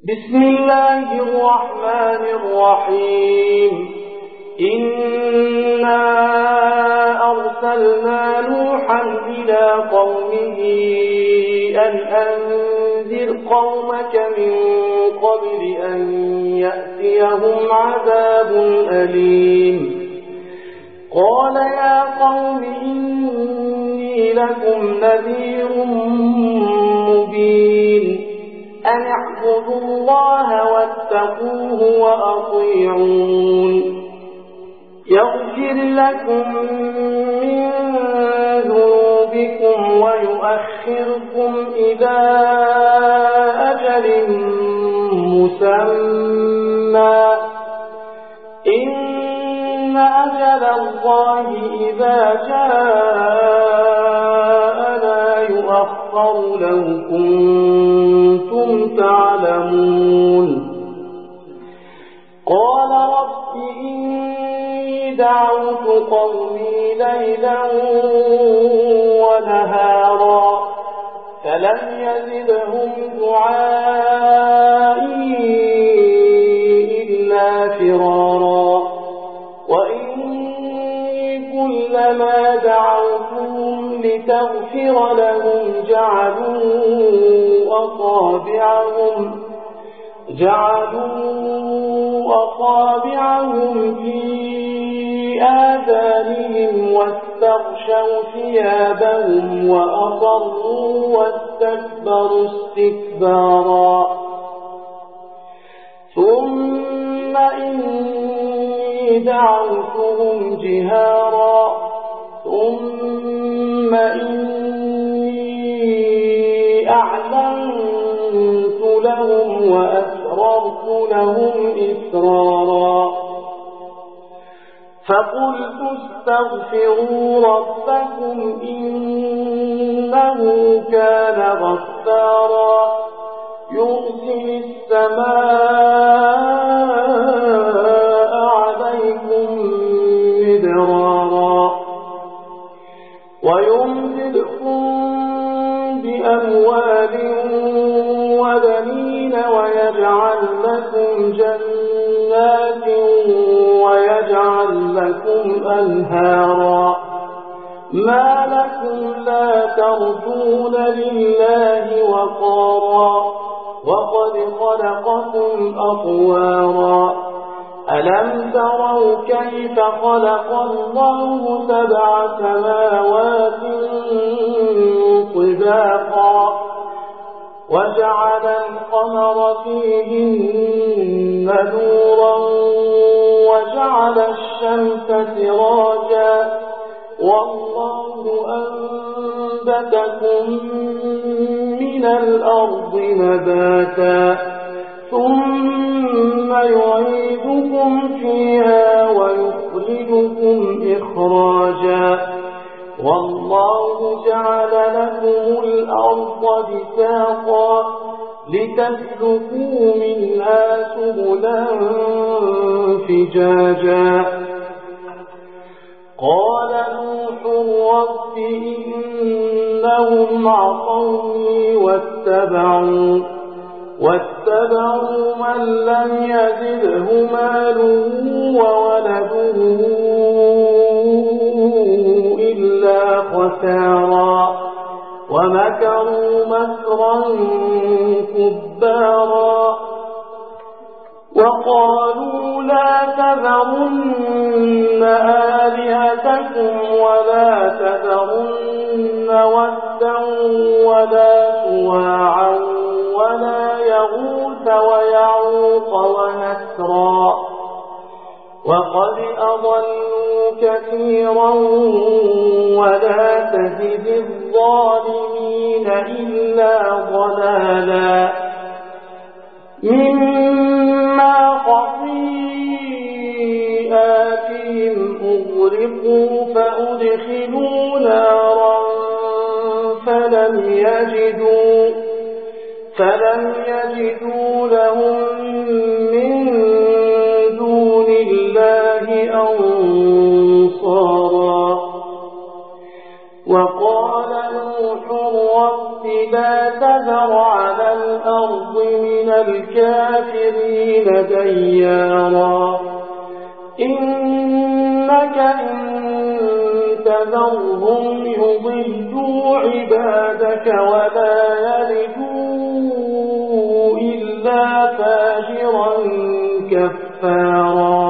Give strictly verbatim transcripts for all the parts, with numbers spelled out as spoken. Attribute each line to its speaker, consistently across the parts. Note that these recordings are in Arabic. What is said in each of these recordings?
Speaker 1: بسم الله الرحمن الرحيم. إنا أرسلنا نوحا إلى قومه أن أنذر قومك من قبل أن يأتيهم عذاب أليم. قال يا قوم إني لكم نذير مبين أن اعبدوا الله واتقوه وأطيعون يغفر لكم من ذنوبكم ويؤخركم إلى أجل مسمى إن أجل الله إذا جاء لا يؤخر لو كنتم تعلمون. قال رب إني دعوت قومي ليلا ونهارا فلم يزدهم دعائي إلا فرارا وإني كلما دعوتهم لتغفر لهم جعلوا أصابعهم جعلوا أصابعهم في آذانهم واستغشوا ثيابهم وأصروا واستكبروا استكبارا. ثم إني دعوتهم جهارا ثم إني أعلنت لهم وأسررت لهم إسرارا. فقلت استغفروا ربكم إنه كان غفارا يرسل السماء عليكم مدرارا ويمددكم بأموال وبنين ويجعل لكم جنات ويجعل لكم أنهارا. ما لكم لا ترجون لله وقارا وقد خلقكم أطوارا. ألم تروا كيف خلق الله سبع سماوات طباقا وجعل القمر فيهن نورا وجعل الشمس سراجا والله أنبتكم من الأرض نباتا ثم يعيدكم فيها ويخرجكم إخراجا والله جعل لكم الأرض بساطا لتسلكوا منها سبلا فجاجا. قال نوح رب إنهم عصوني واتبعوا واتبعوا من لم يزده ماله وولده إلا خسارا ومكروا مكرا كبارا وقالوا لا تذرن آلهتكم ولا تذرن ودا ولا سواعا ولا يغوث ويعوق ونسرا وقد أضلوا كثيرا ولا تزد الظالمين إلا ضلالا. مما خطيئاتهم أغرقوا فأدخلوا نارا فلم يجدوا فلم يجدوا لهم من دون الله أنصارا. وقال نوح رب لا تذر على الأرض من الكافرين الكافرين ديارا إنك إن تذرهم يضلوا عبادك ولا يلدوا إلا فاجرا كفارا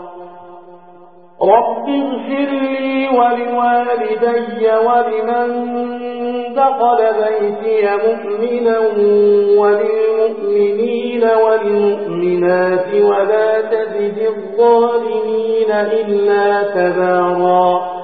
Speaker 1: رب اغفر لي ولوالدي ولمن دخل بيتي مؤمنا وللمؤمنين والمؤمنات ولا تزد الظالمين إلا تبارا